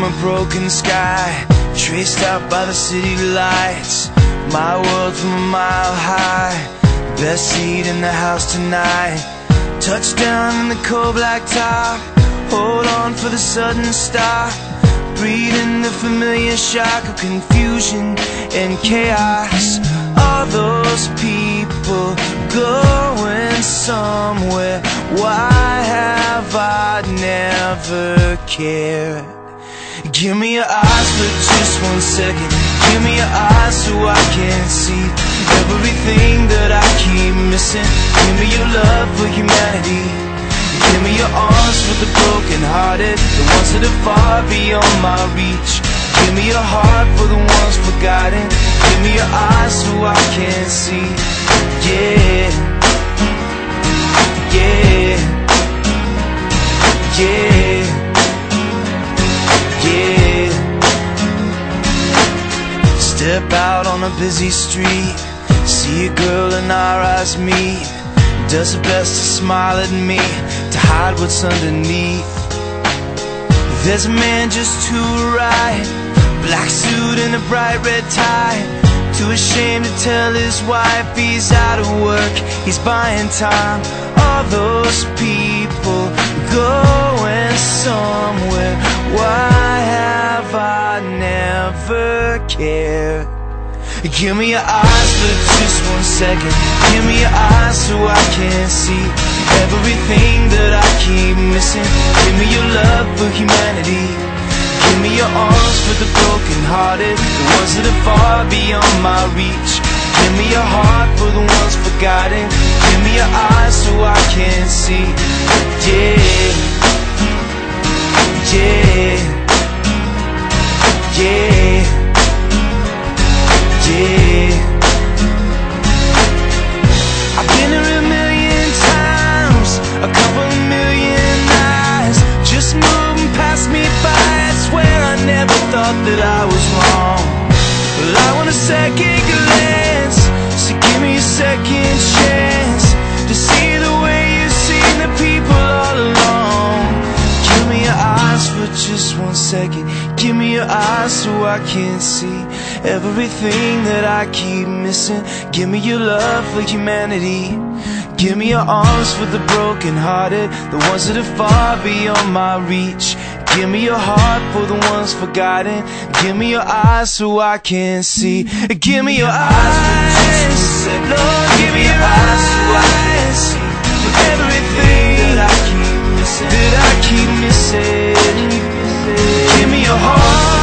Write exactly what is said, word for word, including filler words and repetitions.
a broken sky, traced out by the city lights. My world from a mile high, best seat in the house tonight. Touchdown in the cold black top, hold on for the sudden stop. Breathing the familiar shock of confusion and chaos. All those people going somewhere, why have I never cared? Give me your eyes for just one second, give me your eyes so I can see everything that I keep missing. Give me your love for humanity. Give me your arms for the broken hearted, the ones that are far beyond my reach. Give me your heart for the ones forgotten. Give me your eyes so I can see. Yeah, yeah, yeah, yeah. Step out on a busy street, see a girl and our eyes meet. Does her best to smile at me, to hide what's underneath. There's a man just to her right, black suit and a bright red tie. Too ashamed to tell his wife he's out of work, he's buying time. All those people going somewhere, why have I never cared? Give me your eyes for just one second, give me your eyes so I can see everything that I keep missing. Give me your love for humanity. Give me your arms for the broken hearted, the ones that are far beyond my reach. Give me your heart for the ones forgotten. Give me your eyes so I can see. Yeah, yeah, yeah, yeah. I've been here a million times, a couple of million eyes just moving past me by. I swear I never thought that I was wrong. Well, I want a second glance, so give me a second chance to see the way you've seen the people all along. Give me your eyes for just one second, give me your eyes so I can see everything that I keep missing. Give me your love for humanity. Give me your arms for the broken hearted, the ones that are far beyond my reach. Give me your heart for the ones forgotten. Give me your eyes so I can see. Give me your eyes, Lord, give me your eyes so I can see everything that I keep missing, that I keep missing. Give me your heart.